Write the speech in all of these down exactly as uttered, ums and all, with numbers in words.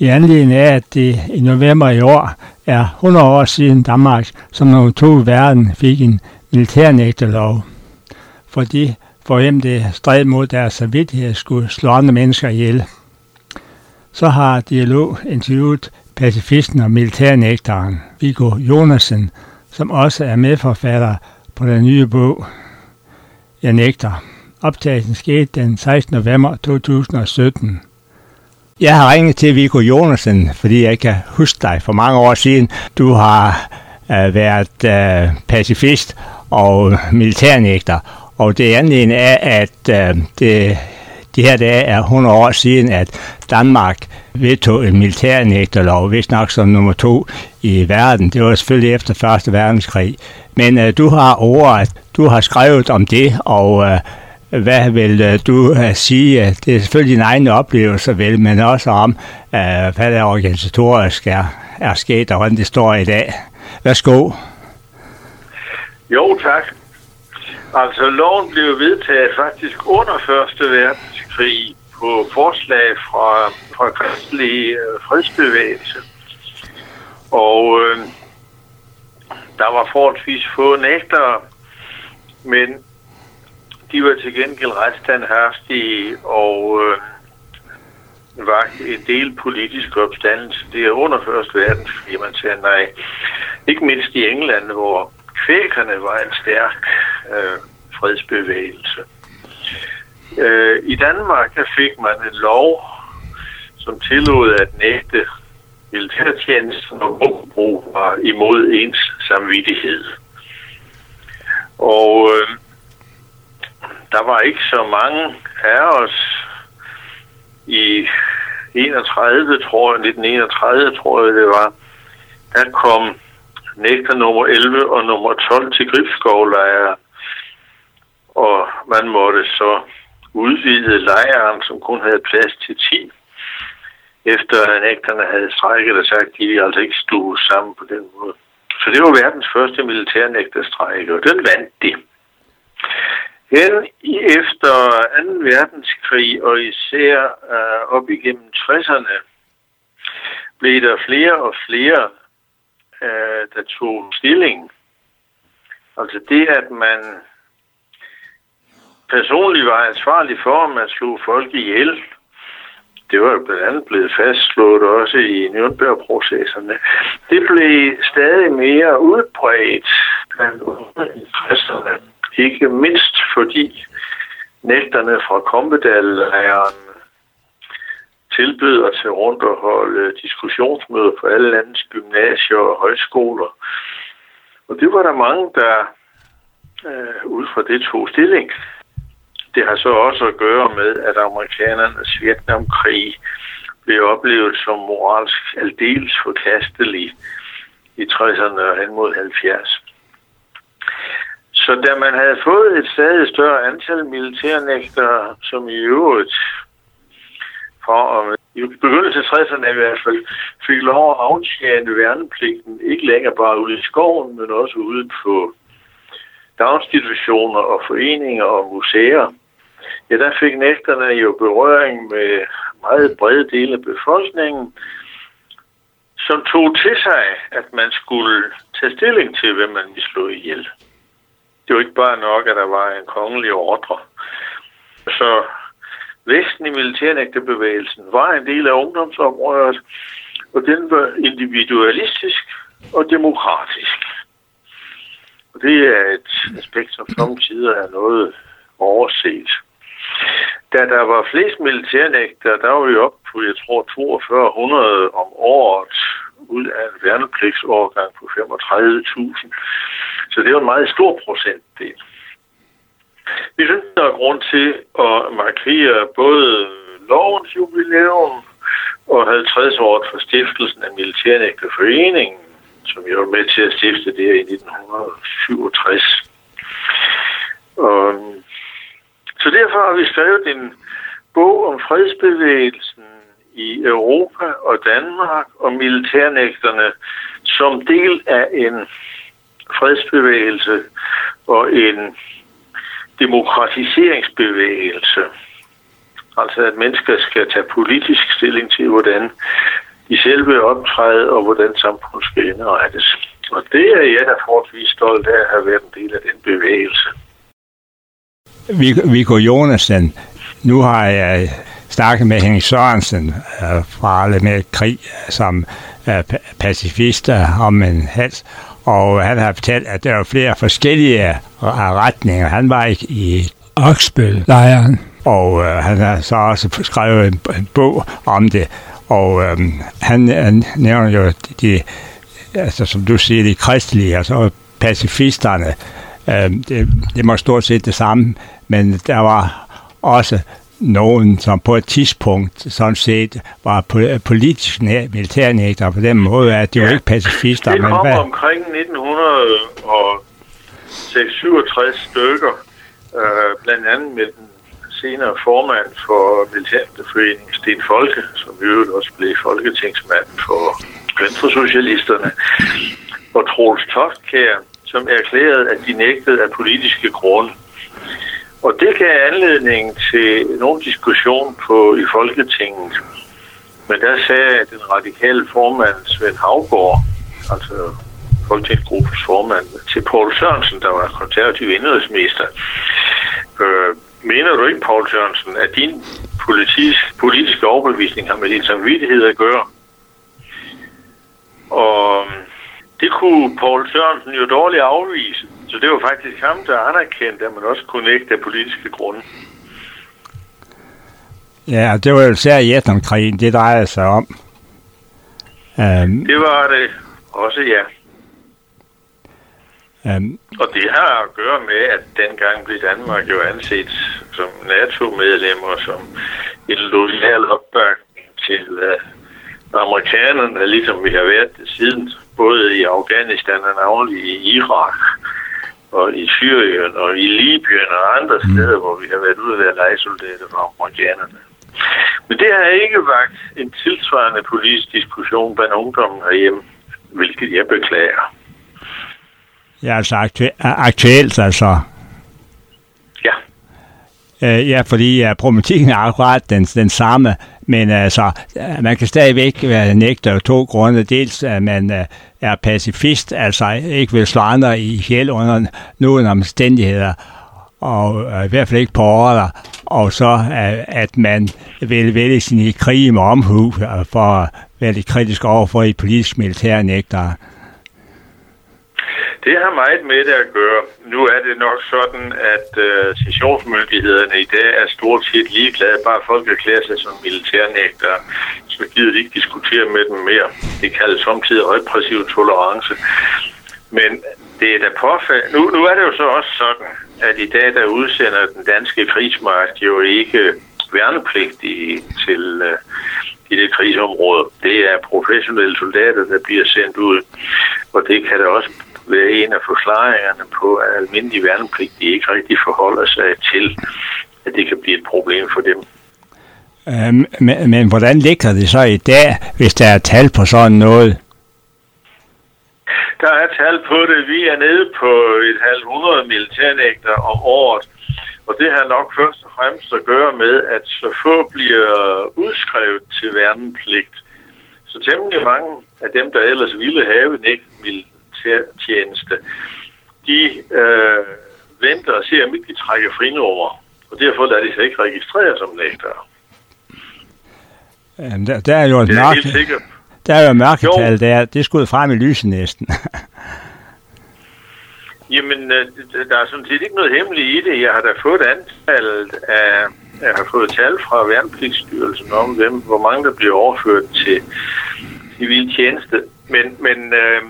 i anledning af, at det i november i år er hundrede år siden Danmark som nummer to i verden fik en militærnægterlov, fordi for hvem det stred mod deres samvittighed skulle slå andre mennesker ihjel. Så har Dialog interviewet pacifisten og militærnægteren Viggo Jonassen, som også er medforfatter på den nye bog Jeg nægter. Optagelsen skete den sekstende november to tusind og sytten. Jeg har ringet til Viggo Jonassen, fordi jeg kan huske dig for mange år siden. Du har øh, været øh, pacifist og militærnægter, og det er anledning af, at øh, det, de her dage er hundrede år siden, at Danmark vedtog en militærnægterlov, vist nok som nummer to i verden. Det var selvfølgelig efter første verdenskrig. Men øh, du har ordet, du har skrevet om det, og øh, hvad vil øh, du uh, sige? Det er selvfølgelig dine egne oplevelser, vel, men også om, øh, hvad der organisatorisk er, er sket, og hvordan det står i dag. Værsgo. Jo, tak. Altså, loven blev vedtaget faktisk under første verdenskrig på forslag fra, fra kristelig øh, fredsbevægelse. Og øh, der var forholdsvis få nægtere, men de var til gengæld ret standhaftige og øh, var en del politisk opstandelse. Det er under første verdenskrig, man siger nej. Ikke mindst i England, hvor kvækerne var en stærk øh, fredsbevægelse. Øh, I Danmark der fik man en lov, som tillod at nægte militærtjenesten og brug var imod ens samvittighed. Og øh, der var ikke så mange af os i enogtredive, tror jeg, nitten enogtredive, tror jeg det var. Der kom nægter nummer elleve og nummer tolv til Gribskovlejre, og man måtte så udvide lejren, som kun havde plads til ti, efter at nægterne havde strækket og sagt, at de ville altså ikke stue sammen på den måde. Så det var verdens første militærnægterstrejk, og den vandt de. Hen efter anden verdenskrig, og især uh, op igennem tresserne, blev der flere og flere, uh, der tog stilling. Altså det, at man personligt var ansvarlig for, at man slog folk ihjel, det var blandt andet blevet fastslået også i Nürnberg-processerne. Det blev stadig mere udbredt blandt tresserne. Ikke mindst fordi nægterne fra Kompedal-lejren tilbød at tage rundt og holde diskussionsmøder på alle landets gymnasier og højskoler. Og det var der mange, der øh, ud fra det tog stilling. Det har så også at gøre med, at amerikanernes Vietnamkrig blev oplevet som moralsk aldeles forkastelig i tresserne og hen mod halvfjerds. Så da man havde fået et stadig større antal militærnægtere, som i øvrigt fra og i begyndelsen af tresserne i hvert fald fik lov at aftjene værnepligten, ikke længere bare ude i skoven, men også ude på daginstitutioner og foreninger og museer. Ja, der fik nægterne jo berøring med meget brede dele af befolkningen, som tog til sig, at man skulle tage stilling til, hvem man ville slå ihjel. Det var ikke bare nok, at der var en kongelig ordre. Så væksten i militærnægterbevægelsen var en del af ungdomsoprøret, og den var individualistisk og demokratisk. Og det er et aspekt, som samtidig er noget overset. Da der var flest militærnægtere, der var vi oppe på, jeg tror, toogfyrre hundrede om året ud af en værnepligtsårgang på femogtredive tusind. Så det var en meget stor procentdel. Vi synes, der er grund til at markere både lovens jubilæum og halvtreds året for stiftelsen af Militærnægterforeningen, som jeg var med til at stifte det i nitten syvogtres. Og så derfor har vi skrevet en bog om fredsbevægelsen i Europa og Danmark og militærnægterne som del af en fredsbevægelse og en demokratiseringsbevægelse. Altså at mennesker skal tage politisk stilling til, hvordan i selve optrædet, og hvordan samfundet skal indrettes. Og det er jeg da forholdsvis stolt af at have været en del af den bevægelse. Viggo Jonassen, nu har jeg snakket med Henning Sørensen uh, fra Alle med Krig som uh, pacifister om en hals, og han har fortalt, at der er flere forskellige retninger. Han var ikke i Oksbøl-lejren, og uh, han har så også skrevet en, en bog om det, og um, han, han nævner jo de, altså som du siger, de kristelige, altså pacifisterne. Um, det, det var stort set det samme, men der var også nogen, som på et tidspunkt sådan set var politisk militærnægtere på den måde, at de ja, var ikke pacifister. Det kom men hvad? Omkring nitten syvogtres stykker, øh, blandt andet med den senere formand for Militærforeningen, Sten Folke, som i øvrigt også blev folketingsmand for Venstresocialisterne, og Troels Toftkjær, som erklærede, at de nægtede af politiske grunde. Og det gav anledning til nogle diskussion på i Folketinget. Men der sagde den radikale formand, Svend Haugaard, altså Folketingsgruppens formand, til Poul Sørensen, der var konservativ indrigsminister. Øh, mener du ikke, Poul Sørensen, at din politisk, politiske overbevisning har med din samvittighed at gøre? Og det kunne Poul Sørensen jo dårligt afvise. Så det var faktisk ham, der anerkendte, at man også kunne nægte af politiske grunde. Ja, det var jo især i Vietnamkrigen, det drejede sig om. Um, det var det også, ja. Um, og det har at gøre med, at dengang blev Danmark jo anset som NATO-medlemmer, som en loyal opbakning til uh, amerikanerne, ligesom vi har været det siden, både i Afghanistan og navnlig i Irak, og i Syrien, og i Libyen og andre steder, hvor vi har været ude af lejesoldater fra amerikanerne. Men det har ikke vagt en tilsvarende politisk diskussion blandt ungdommen herhjemme, hvilket jeg beklager. Ja, altså aktu- aktuelt, altså. Ja. Øh, ja, fordi ja, problematikken er akkurat den, den samme, men altså, man kan stadigvæk være nægter af to grunde. Dels, at man uh, er pacifist, altså ikke vil slå andre ihjel under nogen omstændigheder, og uh, i hvert fald ikke på ordre, og så uh, at man vil vælge sin krig med omhu uh, for at være lidt kritisk overfor i politisk militærnægtere. Det har meget med det at gøre. Nu er det nok sådan, at øh, sessionsmyndighederne i dag er stort set ligeglade. Bare folk erklærer sig som militærnægtere, så gider de ikke diskutere med dem mere. Det kaldes samtidig repressiv tolerance. Men det er da påfald... Nu, nu er det jo så også sådan, at i dag der udsender den danske krigsmagt jo ikke værnepligtige til øh, i det krigsområde. Det er professionelle soldater, der bliver sendt ud. Og det kan da også være en af forklaringerne på, at almindelige værnepligtige ikke rigtig forholder sig til, at det kan blive et problem for dem. Øhm, men, men hvordan ligger det så i dag, hvis der er tal på sådan noget? Der er tal på det. Vi er nede på et halvt hundrede militærnægter om året. Og det har nok først og fremmest at gøre med, at så få bliver udskrevet til værnepligt. Så temmelig mange af dem, der ellers ville have nægtet tjeneste, de øh, venter og ser, om ikke de trækker frinummer, og derfor lader de sig ikke registrere som nægtere. Jamen, der, der er jo et mørke, der er jo mørketal, der, det skulle frem i lyset næsten. Jamen, der er sådan set ikke noget hemmeligt i det. Jeg har da fået antallet af, jeg har fået tal fra Værnepligtsstyrelsen om, hvem, hvor mange der bliver overført til civil tjeneste. Men, men øh,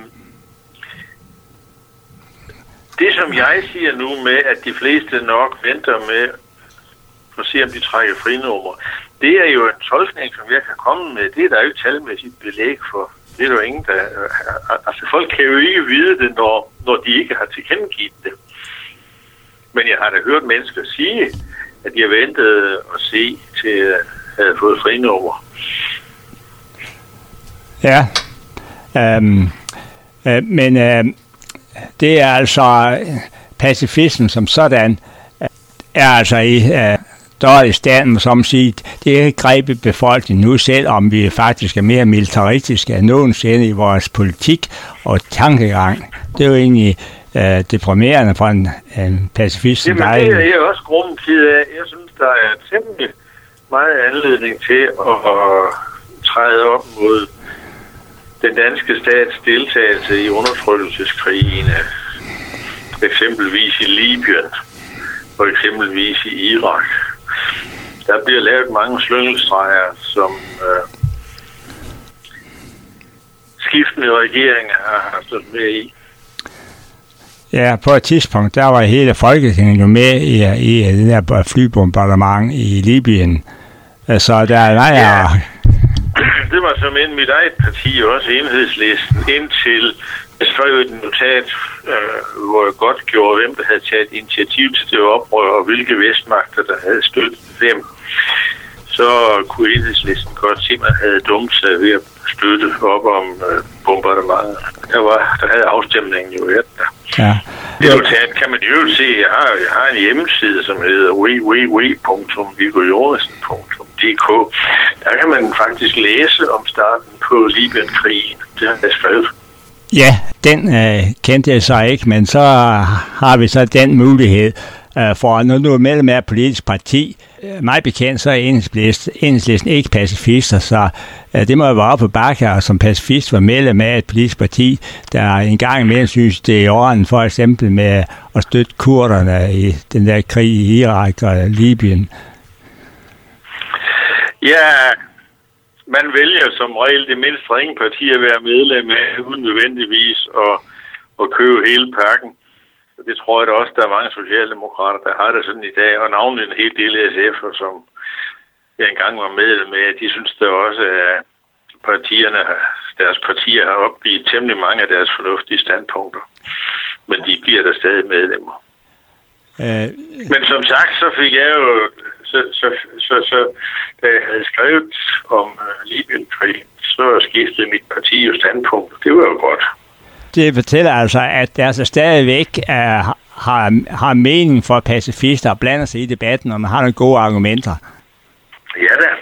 det, som jeg siger nu med, at de fleste nok venter med at se, om de trækker frinummer, det er jo en tolkning, som jeg kan komme med. Det er der jo ikke talmæssigt belæg for. Det er jo ingen, der... Altså, folk kan jo ikke vide det, når, når de ikke har tilkendegivet det. Men jeg har da hørt mennesker sige, at de har ventet at se til at have fået frinummer. Ja. Um, uh, men uh, det er altså... Pacifismen som sådan uh, er altså i uh, større i staten, som siger, det er ikke grebet befolkningen nu, selvom vi faktisk er mere militaristiske end nogensinde i vores politik og tankegang. Det er jo egentlig øh, deprimerende for en, en pacifist som dig. Jamen, det er jeg også grunden til, at jeg synes, der er temmelig meget anledning til at, at træde op mod den danske stats deltagelse i undertrykkelseskrigene, eksempelvis i Libyen og eksempelvis i Irak. Der bliver lavet mange slyngelstreger, som øh, skiftende regeringer har stået med i. Ja, på et tidspunkt, der var hele Folketinget jo med i, i den der flybombardement i Libyen. Så der er nej, ja. Det var som en mit eget parti, også Enhedslisten, indtil jeg skrev et notat, øh, hvor jeg godt gjorde, hvem der havde taget initiativ til det oprør, og hvilke vestmagter, der havde støttet dem. Så kunne Enhedslisten godt se, at man havde dumt sig ved at støtte op om øh, bombardementet. Der, var, der havde afstemningen jo været der. Ja. Det notat kan man jo se. Jeg har, jeg har en hjemmeside, som hedder w w w punktum viggo jorgensen punktum d k. Der kan man faktisk læse om starten på Libyen-krigen. Det har jeg skrevet. Ja, den øh, kendte jeg så ikke, men så har vi så den mulighed øh, for, når du er medlem af et politisk parti, øh, mig bekendt, så er Enhedslisten ikke pacifister, så øh, det må jo være op på bakke, og som pacifist var medlem af et politisk parti, der engang imellem synes, det er i orden, for eksempel med at støtte kurderne i den der krig i Irak og Libyen. Ja, man vælger som regel det mindst ringe parti at være medlem af, uden nødvendigvis at, at købe hele pakken. Det tror jeg da også, der er mange socialdemokrater, der har det sådan i dag, og navnlig en hel del S F'er, som jeg engang var medlem med, de synes da også, at partierne, deres partier har opgivet temmelig mange af deres fornuftige standpunkter. Men de bliver der stadig medlemmer. Øh... Men som sagt, så fik jeg jo... Så, så, så, så da jeg havde skrevet om uh, Libyen-krigen, så skiftede mit parti jo standpunkt. Det var jo godt. Det fortæller altså, at der altså stadigvæk er, har, har mening for pacifister og blander sig i debatten, og man har nogle gode argumenter. Ja da.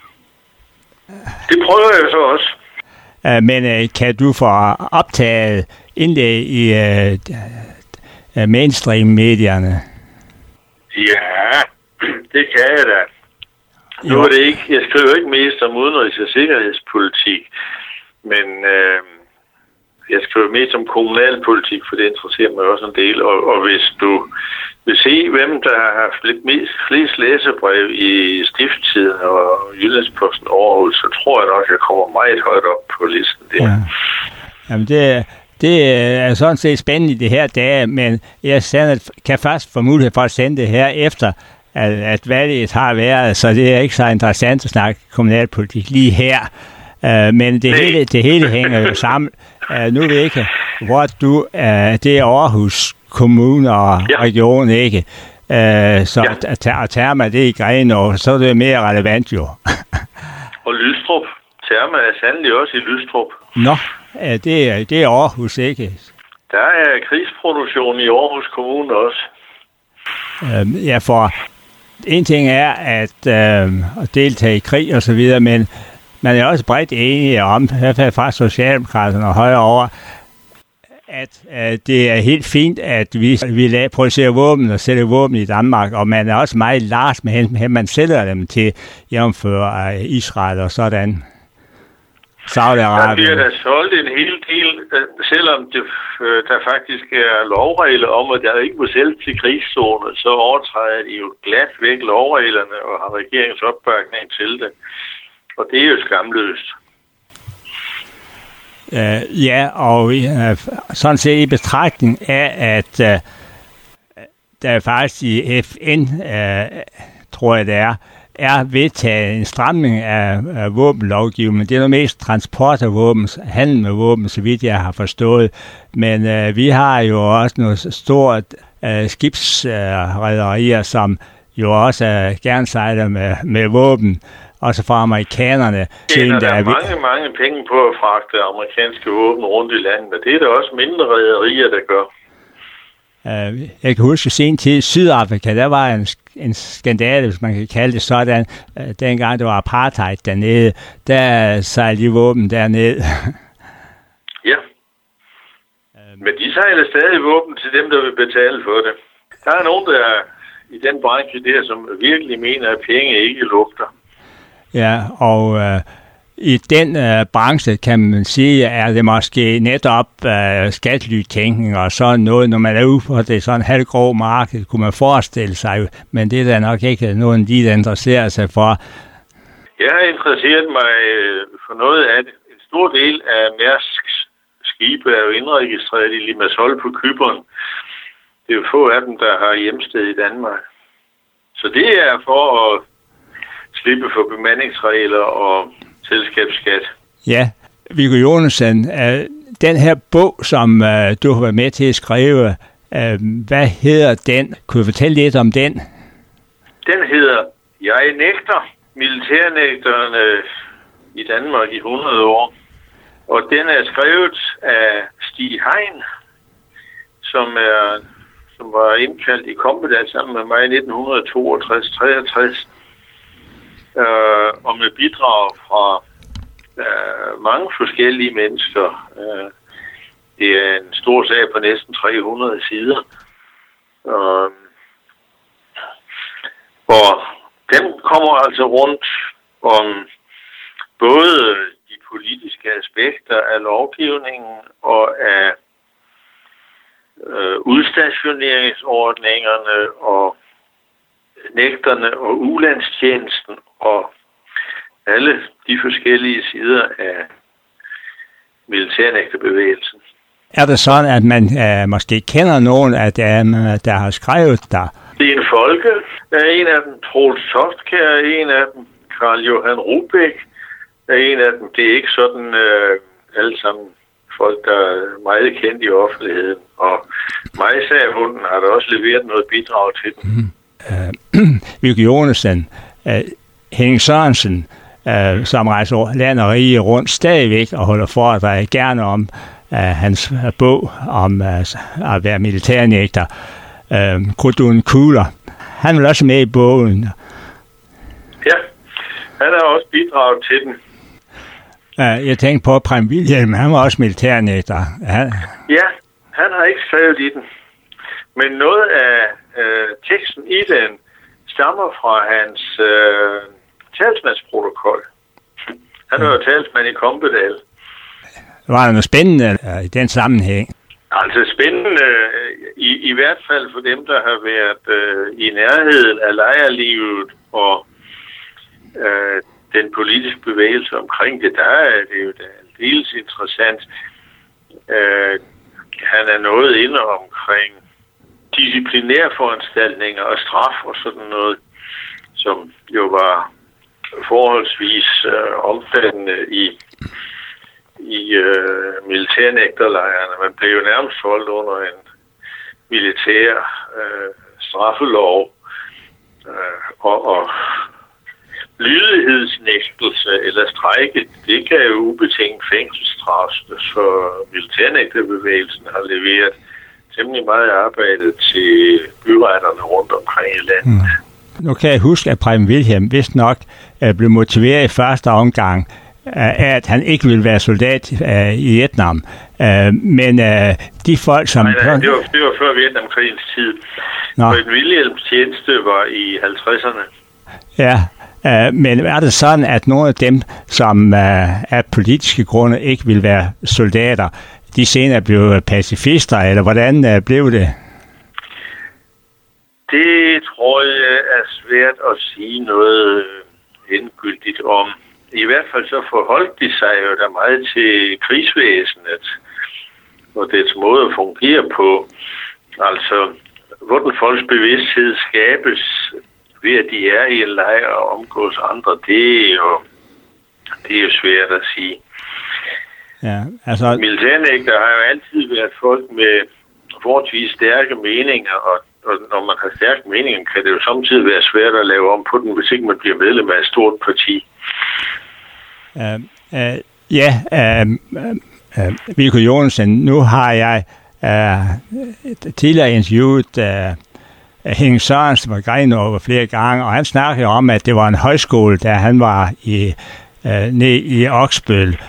Det prøver jeg så også. Uh, men uh, kan du få optaget indlæg i uh, mainstream-medierne? Ja, det kan jeg da. Nu er det ikke, jeg skriver ikke mest om udenrigs- og sikkerhedspolitik, men øh, jeg skriver mest om kommunalpolitik, for det interesserer mig også en del. Og, og hvis du vil se, hvem der har haft flest, flest læsebrev i Stiftstiden og Jyllandsposten Aarhus, så tror jeg nok, at jeg kommer meget højt op på listen der. Ja. Jamen det Det er sådan set spændende i det her dage, men jeg sender, kan først få mulighed for at sende det her efter, at, at valget har været, så det er ikke så interessant at snakke kommunalpolitik lige her. Uh, men det hele, det hele hænger jo sammen. Uh, nu ved jeg ikke, hvor du, uh, det er Aarhus Kommune og ja. Region, ikke? Uh, så ja. at Terma det i Grenaa, så er det mere relevant jo. Og Lystrup. Terma er sandelig også i Lystrup. Nå, uh, det, er, det er Aarhus, ikke? Der er krigsproduktion i Aarhus Kommune også. Uh, ja, for en ting er at, uh, at deltage i krig og så videre, men man er også bredt enige om, i hvert fald fra Socialdemokraterne og højre over, at uh, det er helt fint, at vi, vi producerer våben og sælger våben i Danmark, og man er også meget lars med hen, at man sælger dem til jævnføre uh, Israel og sådan. Der bliver der solgt en hel del, selvom det, der faktisk er lovregler om, at der ikke må sælge til krigszoner, så overtræder de jo glat væk lovreglerne og har regeringens opbakning til det. Og det er jo skamløst. Uh, ja, og uh, sådan set i betragtning af, at uh, der er faktisk i F N, uh, tror jeg det er, er vedtaget en stramning af, af våbenlovgivningen. Det er noget mest transport af våben, handel med våben, så vidt jeg har forstået. Men øh, vi har jo også nogle stort øh, skibsrederier, øh, som jo også øh, gerne sejler med, med våben, også fra amerikanerne. Det er der er mange, vi... mange penge på at fragte amerikanske våben rundt i landet, og det er der også mindre rederier, der gør. Uh, jeg kan huske sen tid i Sydafrika, der var en, en skandale, hvis man kan kalde det sådan, uh, dengang der var apartheid dernede, der sejlede de våben dernede. Ja, men de sejler stadig våben til dem, der vil betale for det. Der er nogen, der er i den branche der, som virkelig mener, at penge ikke lugter. Ja, og uh, i den uh, branche, kan man sige, er det måske netop uh, skattelytænkning og sådan noget, når man er ude på det sådan halvgrå marked, kunne man forestille sig, men det er der nok ikke nogen lige, der interesserer sig for. Jeg har interesseret mig for noget af det. En stor del af Mærsks skibe er jo indregistreret i Limassol på Cypern. Det er jo få af dem, der har hjemsted i Danmark. Så det er for at slippe for bemandingsregler og selskabsskat. Ja, Viggo Jonassen, øh, den her bog, som øh, du har været med til at skrive, øh, hvad hedder den? Kunne du fortælle lidt om den? Den hedder Jeg nægter militærnægterne i Danmark i hundrede år. Og den er skrevet af Stig Hein, som er som var indkaldt i Kompedal sammen med mig i nitten toogtres til treogtres, øh, og med bidrag fra øh, mange forskellige mennesker. Øh, det er en stor sag på næsten tre hundrede sider. Øh, og den kommer altså rundt om både de politiske aspekter af lovgivningen og af øh, udstationeringsordningerne og nægterne og ulandstjenesten og alle de forskellige sider af militærnægterbevægelsen. Er det sådan, at man øh, måske kender nogen af dem, der har skrevet der? Det er en folke. Der er en af dem, Troels Toftkjær, er en af dem, Karl Johan Rubæk er en af dem. Det er ikke sådan øh, alle sammen folk, der er meget kendt i offentligheden. Og Majsahunden har da også leveret noget bidrag til den. Mm. Uh, Viggo Jonassen, uh, Henning Sørensen, uh, som rejser land og rige rundt stadigvæk og holder foredrag gerne om uh, hans bog om uh, at være militærnægter, uh, Gudrun Kugler. Han vil også med i bogen. Ja, han har også bidraget til den. Uh, jeg tænkte på Preben Wilhjelm, han var også militærnægter. Han... Ja, han har ikke skrevet i den. Men noget af øh, teksten i den stammer fra hans øh, talsmandsprotokol. Han var jo talsmand i Kompedal. Var der noget spændende øh, i den sammenhæng? Altså spændende, øh, i, i hvert fald for dem, der har været øh, i nærheden af lejrlivet og øh, den politiske bevægelse omkring det. Der er det jo aldeles interessant. Øh, han er nået inde omkring disciplinære foranstaltninger og straf og sådan noget, som jo var forholdsvis øh, omfattende i, i øh, militærnægterlejrene. Man blev jo nærmest holdt under en militær øh, straffelov øh, og, og lydighedsnægtelse eller strejke, det kan jo ubetinget fængselsstraf, så militærnægterbevægelsen har leveret temmelig meget arbejde til byretterne rundt omkring i landet. Mm. Nu kan jeg huske, at Preben Wilhjelm vist nok uh, blev motiveret i første omgang uh, af, at han ikke ville være soldat uh, i Vietnam. Uh, men uh, de folk, som... Nej, nej, det var, det var før Vietnamkrigens tid. Preben Wilhjelms tjeneste var i halvtredserne. Ja, uh, men er det sådan, at nogle af dem, som uh, af politiske grunde ikke vil være soldater, de senere blev pacifister, eller hvordan uh, blev det? Det tror jeg er svært at sige noget endegyldigt om. I hvert fald så forholdt de sig jo der meget til krigsvæsenet og dets måde at fungere på. Altså, hvordan folks bevidsthed skabes ved, at de er i en lejr og omgås andre, det er jo, det er jo svært at sige. Ja, altså... Militærnægter har jo altid været folk med forholdsvis stærke meninger, og, og når man har stærke meninger, kan det jo samtidig være svært at lave om på den, hvis ikke man bliver medlem af et stort parti. Uh, uh, ja, uh, uh, Viggo Jonassen, nu har jeg uh, tidligere interviewet uh, Henning Sørensen fra Grenaa flere gange, og han snakkede om, at det var en højskole, da han var i, uh, nede i Oksbøl.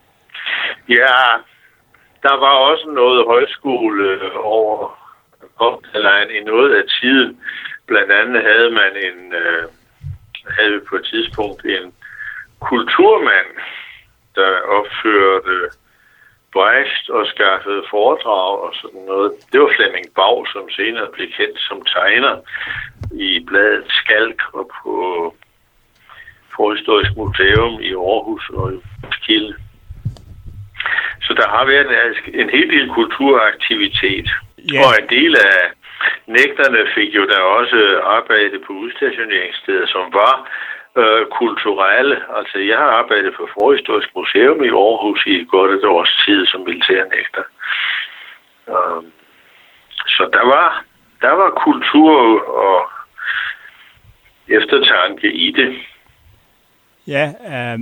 Ja, der var også noget højskole over Koptalejen i noget af tiden. Blandt andet havde man en, uh, havde vi på et tidspunkt en kulturmand, der opførte Brecht og skaffede foredrag og sådan noget. Det var Flemming Bag, som senere blev kendt som tegner i bladet Skalk og på Forhistorisk Museum i Aarhus og i Roskilde. Så der har været en, en hel del kulturaktivitet. Yeah. Og en del af nægterne fik jo der også arbejde på udstationeringssteder, som var øh, kulturelle. Altså, jeg har arbejdet på Forhistorisk Museum i Aarhus i godt et års tid som militærnægter. Um, så der var, der var kultur og eftertanke i det. Ja, øh...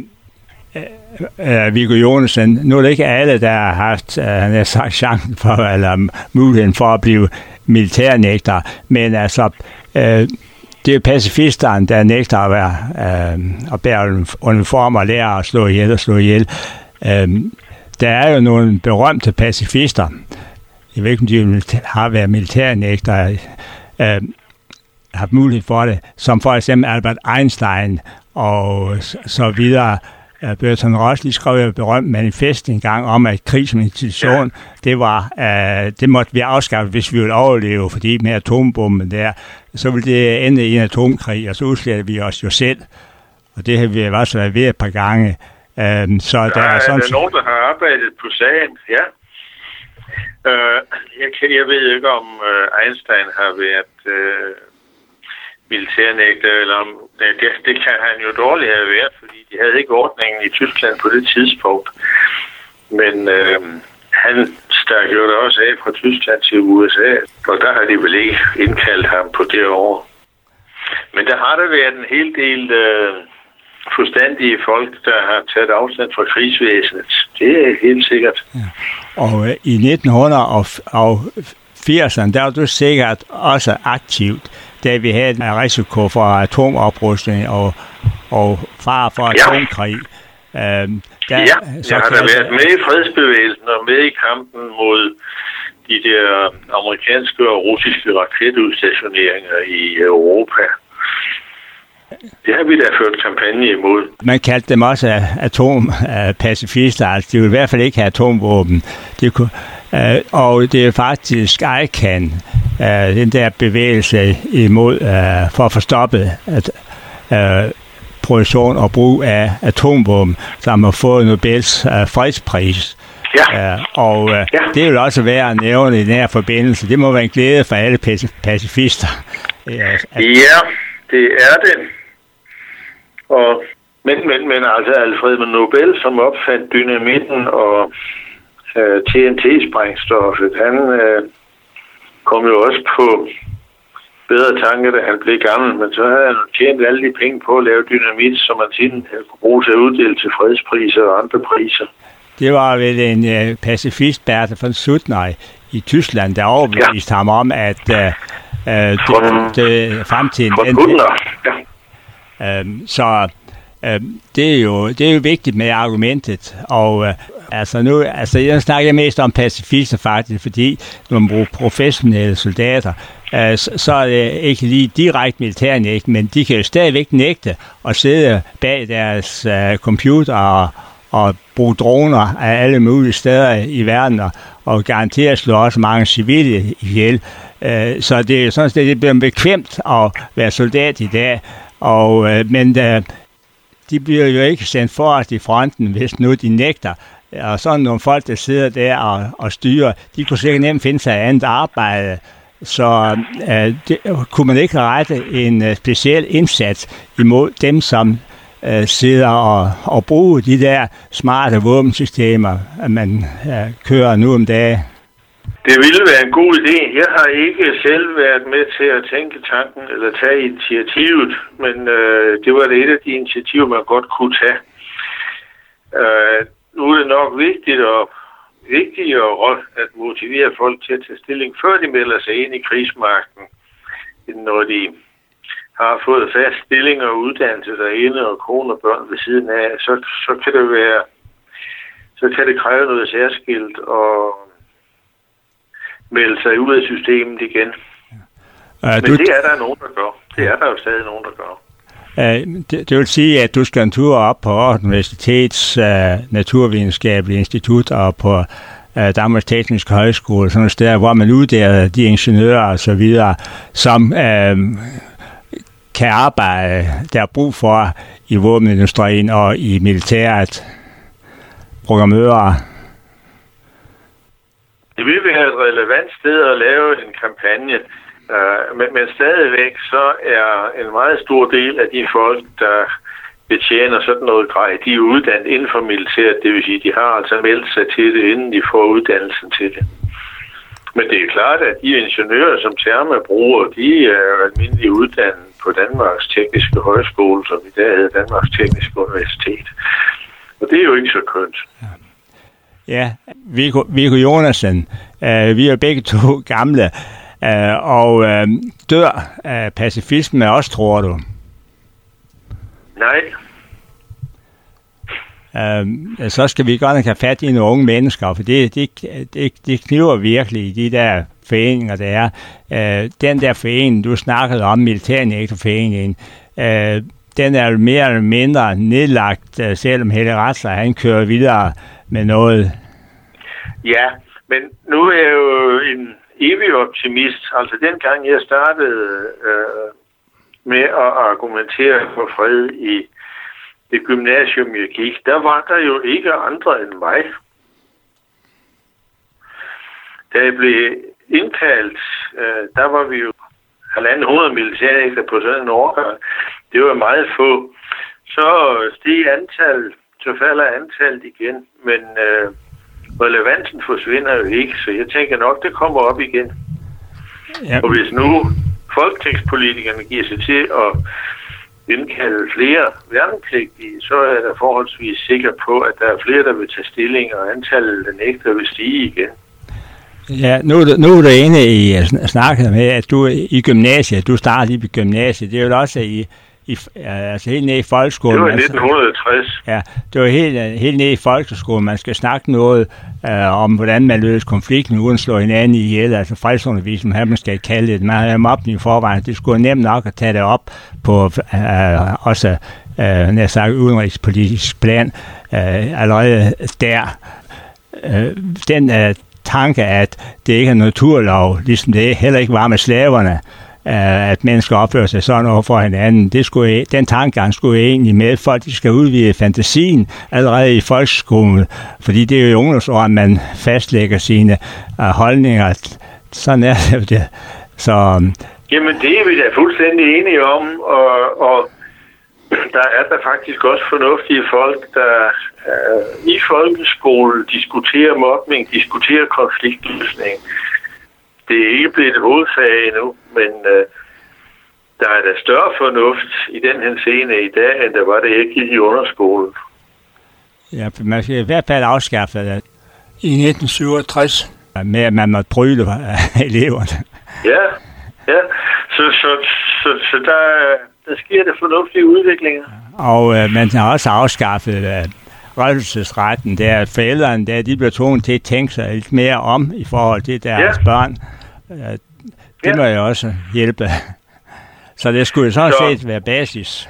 Uh, Viggo Jonassen, nu er det ikke alle, der har haft uh, han har sagt chancen for, eller muligheden for at blive militærnægter, men altså, uh, det er pacifisterne, der nægter at, være, uh, at bære uniform og lære at slå ihjel og slå ihjel. Uh, der er jo nogle berømte pacifister, jeg ved ikke, om de har været militærnægter, uh, har haft mulighed for det, som for eksempel Albert Einstein og så videre. Bertrand Russell skrev et berømt manifest en gang om, at krig som institution, ja. det var, uh, det måtte vi afskaffe, hvis vi ville overleve, fordi med atombomben der, så ville det ende i en atomkrig, og så udsletter vi os jo selv. Og det har vi også været ved et par gange. Uh, så ja, der er, sådan, er der nogen, der har arbejdet på sagen? Ja. Uh, jeg, kan, jeg ved ikke, om uh, Einstein har været uh, militærnægter, eller om det, det kan han jo dårligt have været, fordi de havde ikke ordningen i Tyskland på det tidspunkt. Men øh, han stak jo da også af fra Tyskland til U S A, og der har de vel ikke indkaldt ham på det år. Men der har der været en hel del øh, forstandige folk, der har taget afstand fra krigsvæsenet. Det er helt sikkert. Ja. Og øh, i nitten firserne, der var du sikkert også aktivt, da vi havde en risiko for atomoprustning og, og fare for atomkrig. Ja, øhm, der, ja så jeg har da været med i fredsbevægelsen og med i kampen mod de der amerikanske og russiske raketudstationeringer i Europa. Det har vi da ført kampagne imod. Man kaldte dem også atompacifister, altså de ville i hvert fald ikke have atomvåben. De kunne, øh, og det er faktisk I C A N, øh, den der bevægelse imod øh, for at få stoppet at, øh, produktion og brug af atomvåben, som har fået Nobels øh, fredspris. Ja. Øh, og øh, ja. Det vil også være at nævne i den her forbindelse. Det må være en glæde for alle pacifister. Øh, at... Ja, det er det. Og, men, men, men altså Alfred Nobel, som opfandt dynamitten og øh, T N T-sprængstoffet, han øh, kom jo også på bedre tanker, da han blev gammel, men så havde han tjent alle de penge på at lave dynamit, som man siden kunne bruge til at uddele til fredspriser og andre priser. Det var vel en øh, pacifist, Bertha von Suttner i Tyskland, der overbeviste ja. ham om, at øh, øh, det, det, fremtiden... Von Suttner, ja. Øhm, så øhm, det er jo det er jo vigtigt med argumentet, og øh, altså nu altså jeg snakker mest om pacifister faktisk, fordi når man bruger professionelle soldater, øh, så, så er det ikke lige direkte militærnægt, men de kan jo stadigvæk nægte at sidde bag deres øh, computer og, og bruge droner af alle mulige steder i verden og, og garantere at slå også mange civile ihjel. Øh, så det er sådan at det bliver bekvemt at være soldat i dag. Og, øh, men øh, de bliver jo ikke sendt forrest i fronten, hvis nu de nægter. Og sådan nogle folk, der sidder der og, og styrer, de kunne sikkert nemt finde sig andet arbejde. Så øh, det, kunne man ikke rette en øh, speciel indsats imod dem, som øh, sidder og, og bruger de der smarte våbensystemer, man øh, kører nu om dagen. Det ville være en god idé. Jeg har ikke selv været med til at tænke tanken eller tage initiativet, men øh, det var det et af de initiativer, man godt kunne tage. Øh, nu er det nok vigtigt at vigtigere at motivere folk til at tage stilling, før de melder sig ind i krigsmagten, end når de har fået fast stilling og uddannelse derinde og kone og børn ved siden af, så, så kan det være, så kan det kræve noget særskilt og melde sig ud af systemet igen. Ja. Men du... det er der nogen, der gør. Det er der jo stadig nogen, der gør. Uh, det, det vil sige, at du skal en tur op på Aarhus Universitets uh, Naturvidenskabelige Institut og på uh, Danmarks Tekniske Højskole, sådan et sted, hvor man uddanner de ingeniører og så videre, som uh, kan arbejde, der er brug for i våbenindustrien og i militæret, programmører. Det vil være et relevant sted at lave en kampagne, uh, men, men stadigvæk så er en meget stor del af de folk, der betjener sådan noget grej, de er uddannet inden for militæret, det vil sige, de har altså meldt sig til det, inden de får uddannelsen til det. Men det er klart, at de ingeniører, som Therma bruger, de er almindeligt uddannet på Danmarks Tekniske Højskole, som i dag hedder Danmarks Tekniske Universitet. Og det er jo ikke så kønt. Ja, Viggo, Viggo Jonassen, øh, vi er begge to gamle, øh, og øh, dør af pacifisme også, tror du? Nej. Øh, så skal vi godt have fat i nogle unge mennesker, for det, det, det, det kniver virkelig i de der foreninger, der er. Øh, den der forening, du snakkede om, Militærnægterforeningen, øh, den er mere eller mindre nedlagt, øh, selvom Helle Ratzler, han kører videre med noget. Ja, men nu er jeg jo en evig optimist. Altså dengang jeg startede øh, med at argumentere for fred i det gymnasium, jeg gik, der var der jo ikke andre end mig. Da jeg blev indkaldt, øh, der var vi jo halvanden hundrede militærnægter på sådan en årgang. Det var meget få. Så steg antallet, så falder antallet igen, men øh, relevansen forsvinder jo ikke, så jeg tænker nok, det kommer op igen. Ja. Og hvis nu folketingspolitikerne giver sig til at indkalde flere værnepligtige, så er der forholdsvis sikker på, at der er flere, der vil tage stilling, og antallet af nægter vil stige igen. Ja, nu, nu er du inde i snakket med, at du i gymnasiet, du startede lige på gymnasiet, det er jo også i, i altså helt ned i folkeskolen. Det var i nitten tres. Ja, det var helt, helt ned i folkeskolen, man skal snakke noget øh, om, hvordan man løser konflikten, uden at slå hinanden ihjel, altså fredsundervisning, her man skal kalde det. Man havde mobben i forvejen, det skulle nemt nok at tage det op på øh, også øh, nær sagt udenrigspolitisk plan øh, allerede der. Øh, den øh, tanke, at det ikke er naturlov, ligesom det heller ikke var med slaverne, at mennesker opfører sig sådan over for hinanden. Det skulle, den tankegang skulle egentlig med, folk de skal udvide fantasien allerede i folkeskolen, fordi det er jo i ungdomsåret, man fastlægger sine uh, holdninger. Sådan er det jo det. Så, Jamen det er vi da fuldstændig enige om, og, og der er der faktisk også fornuftige folk, der uh, i folkeskolen diskuterer mobning, diskuterer konfliktløsning. Det er ikke blevet et hovedsag endnu, men uh, der er da større fornuft i den henseende i dag, end der var det ikke i underskolen. Ja, man skal i hvert fald afskaffe det i nitten syvogtres med, at man måtte bryde eleverne. Ja, ja. Så, så, så, så der, der sker der fornuftige udviklinger. Og uh, man har også afskaffet uh, røvelsesretten, der forældrene, der, de bliver tvunget til at tænke sig lidt mere om i forhold til deres ja. børn. Det ja. må jo også hjælpe. Så det skulle sådan så. set være basis.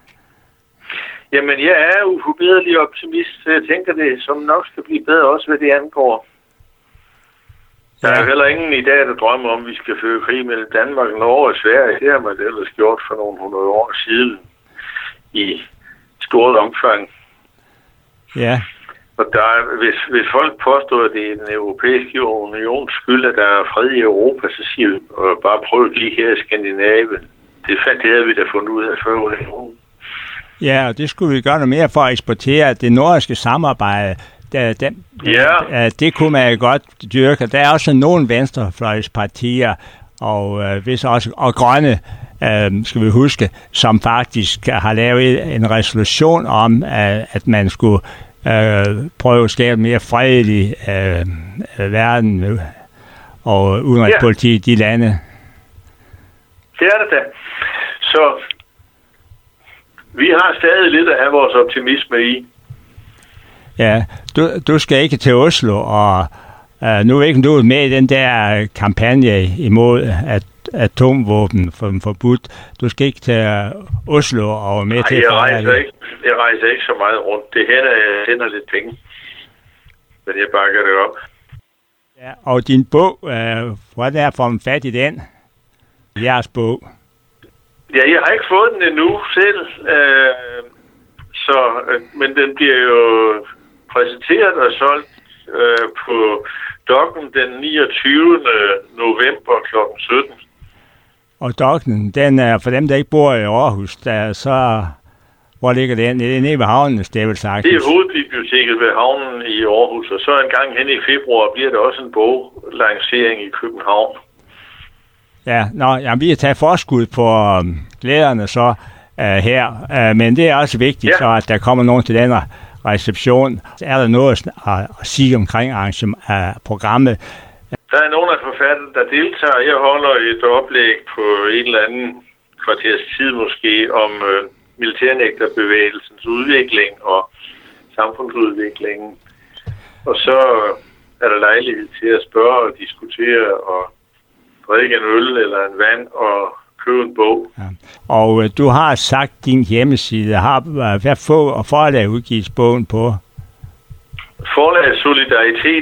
Jamen, jeg er uforbederlig optimist, så jeg tænker det, som nok skal blive bedre også, hvad det angår. Der ja. er heller ingen i dag, der drømmer om, at vi skal føre krig mellem Danmark, Norge og Sverige. Det har man ellers gjort for nogle hundrede år siden i stort omfang. Ja. Og der er, hvis, hvis folk påstår, at det er den europæiske unions skyld, at der er fred i Europa, så siger vi bare prøv lige her i Skandinavien. Det, det havde vi da fundet ud af før unionen. Ja, og det skulle vi gøre noget mere for at eksportere det nordiske samarbejde. Der, den, ja. Det kunne man godt dyrke. Der er også nogle venstrefløjspartier, og øh, hvis også og grønne, øh, skal vi huske, som faktisk har lavet en resolution om, øh, at man skulle øh, prøve at skabe en mere fredelig øh, verden og udenrigspolitik i de lande. Det er det da. Så vi har stadig lidt at have vores optimisme i. Ja, du, du skal ikke til Oslo, og uh, nu er ikke du med i den der kampagne imod at atomvåben for forbudt. Du skal ikke til Oslo og med Nej, til jeg rejser ikke. Jeg rejser ikke så meget rundt. Det hænder, jeg sender lidt penge, men jeg bakker det op. Ja, og din bog, uh, hvordan er for fat i den? Jeres bog. Ja, jeg har ikke fået den endnu selv, øh, så, øh, men den bliver jo præsenteret og solgt øh, på Dokken den niogtyvende november klokken sytten. Og Dokken, den er for dem, der ikke bor i Aarhus, der så, hvor ligger den? Det er nede ved havnen, det er vel sagt. Det er hovedbiblioteket ved havnen i Aarhus, og så en gang hen i februar bliver der også en boglancering i København. Ja, nå, jamen, vi har taget forskud på um, glæderne så uh, her, uh, men det er også vigtigt, ja. Så at der kommer nogen til den reception. Er der noget at, at sige omkring arrangement af programmet? Der er nogle af forfatterne, der deltager. Jeg holder et oplæg på en eller anden kvarters tid måske om uh, militærnægterbevægelsens udvikling og samfundsudviklingen. Og så er der lejlighed til at spørge og diskutere og drikke en øl eller en vand og købe en bog. Ja. Og øh, du har sagt din hjemmeside. Har øh, hvad få og forlag udgives bogen på? Forlag Solidaritet.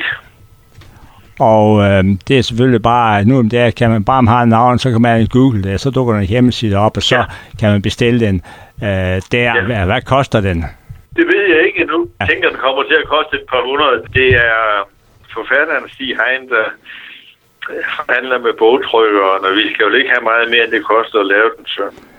Og øh, det er selvfølgelig bare, nu om der kan man bare have navn, så kan man google det, så dukker en hjemmeside op, og så ja. Kan man bestille den øh, der. Ja. Hvad, hvad koster den? Det ved jeg ikke endnu. Jeg tænker, den kommer til at koste et par hundrede. Det er forfatteren Stig Hein, der handler med bogtrykkeren, og vi skal jo ikke have meget mere, end det koster at lave den, så.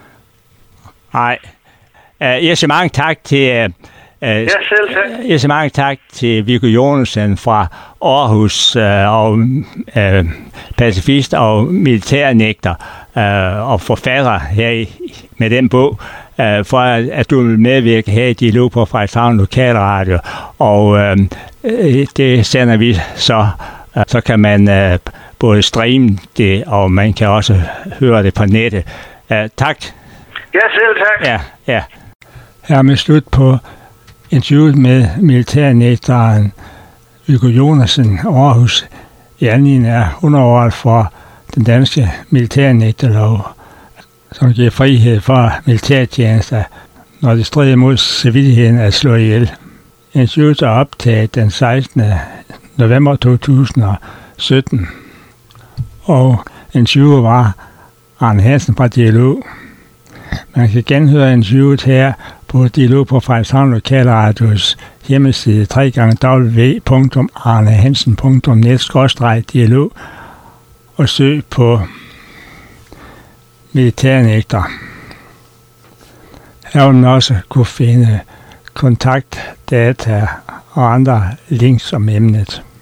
Nej. Uh, jeg siger mange tak til... Uh, ja, selv tak. Jeg siger mange tak til Viggo Jonassen fra Aarhus, uh, og uh, pacifist og militærnægter uh, og forfatter her i, med den bog, uh, for at, at du vil medvirke her i Dialog på Frederikshavn Lokalradio, og uh, det sender vi så, uh, så kan man uh, både streame det, og man kan også høre det på nettet. Uh, tak. Ja, selv tak. Ja, ja. Her med slut på interviewet med militærnægteren Viggo Jonassen Aarhus i anledning af hundrede-året for den danske militærnægterlov, som giver frihed for militærtjenester, når det strider mod civilheden at slå ihjel. Interviewet er optaget den sekstende november to tusind og sytten, og interviewet var Arne Hansen fra Dialog. Man kan genhøre interviewet her på Dialog på Frederikshavn Lokalradios hjemmeside w w w punktum arnehansen punktum net skråstreg dialog og søg på militærnægter. Her vil man også kunne finde kontaktdata og andre links om emnet.